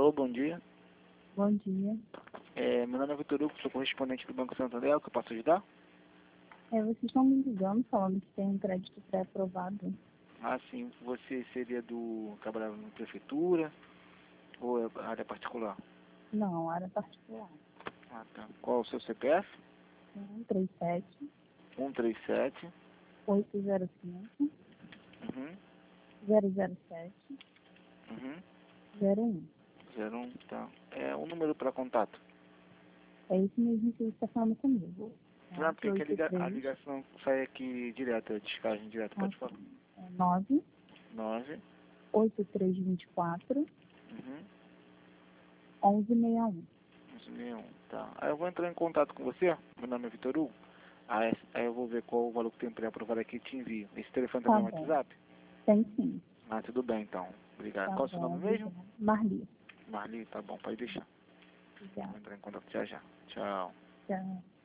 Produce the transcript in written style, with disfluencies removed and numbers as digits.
Alô, bom dia. Bom dia. Meu nome é Vitor Hugo, sou correspondente do Banco Santander, o que eu posso ajudar? Vocês estão me ligando falando que tem um crédito pré-aprovado. Ah, sim, você seria trabalhava na prefeitura ou é área particular? Não, área particular. Ah, tá. Qual o seu CPF? 137 137. 805 Uhum. 007 Uhum. 01. 01, tá. É um número para contato. É isso mesmo que você está falando comigo. Não, porque aqui a 983 ligação sai aqui direto, a descagem direta, pode falar. 9 9. 8324 Uhum. 1161. 1161, tá. Aí eu vou entrar em contato com você, meu nome é Vitor Hugo. Aí eu vou ver qual o valor que tem pré-aprovado aqui e te envio. Esse telefone também é Tá um bom. WhatsApp? Tem sim. Ah, tudo bem então. Obrigado. Tá Qual é o seu bom. nome mesmo? Obrigada. Marli. Marli, tá bom, pode deixar. Obrigada. Vou entrar em contato já já. Tchau. Tchau.